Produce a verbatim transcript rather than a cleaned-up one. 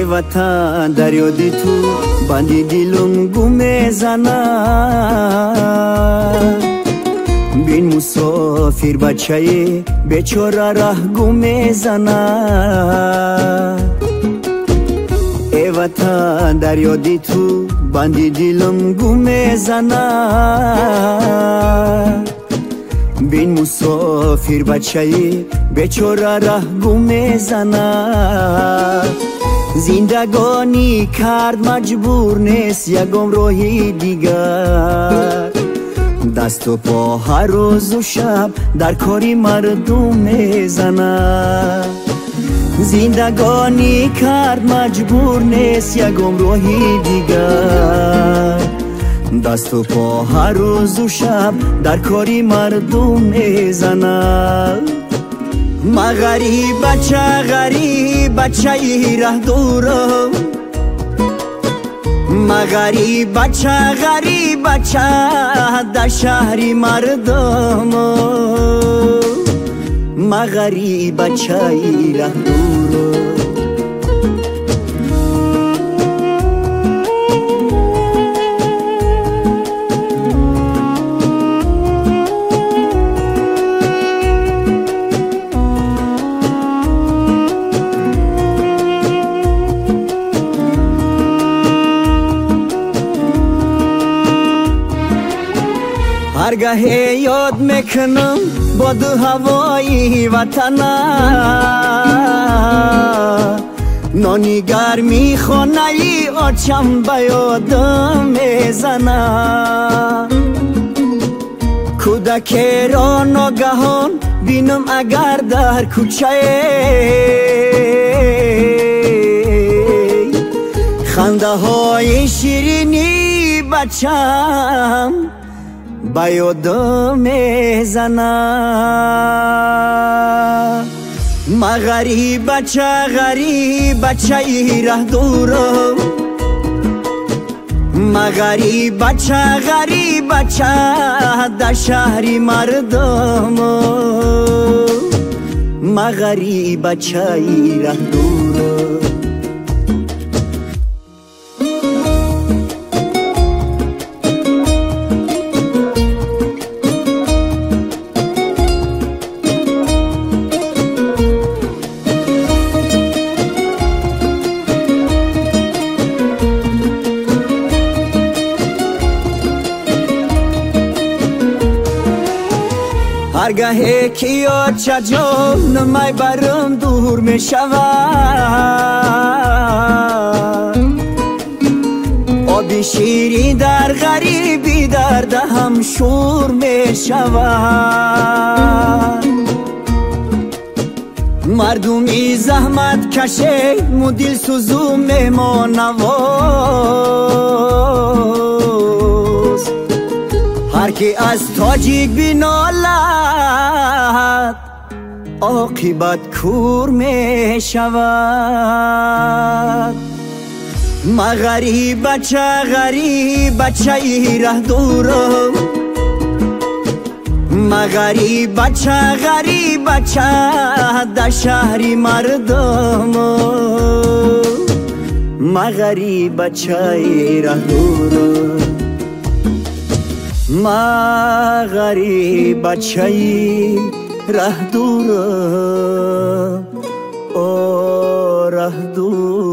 ای وطن در یاد تو بندی دلم گم زنم. بین مسافر بچه بیچاره راه گم زنم. ای وطن در یاد تو بندی دلم گم زنم. بین مسافر بچه بیچاره راه گم زنم. زندگانی کرد مجبور نیست یکم راهی دیگر. دست و پا هر روز و شب در کاری مردم میزنه. زندگانی کرد مجبور نیست یکم راهی دیگر. دست و پا هر روز و شب در کاری مردم میزنه. ما غریب بچه غریب بچه ره دورم. ما غریب بچه غریب بچه در شهری مردم. ما غریب بچه ره دورم. هرگاه یاد میکنم باد هوای وطنه. نانی گرمی خانه ای آچم به یادم میزنه. کودک را ناگهان بینم اگر در کوچه خنده های شیرینی بچم به یادم میزنه. ما غریب بچه غریب بچه ره دورم. ما غریب بچه غریب بچه در شهری مردم. ما غریب بچه ره دورم. هرگاه که یاد چجام نمی برم دور می شود. آبی شیری در غریبی در دهم شور می شود. مردمی زحمت کشه مو دل سوزو میمان نواز. هر کی از تاجیک بینالد عاقبت کور می شود. ما غریب بچه غریب بچه ره دورم. ما غریب بچه غریب بچه در شهری مردم. ما غریب بچه ره دورم. ما غریب بچه ره دورم. او ره دورم.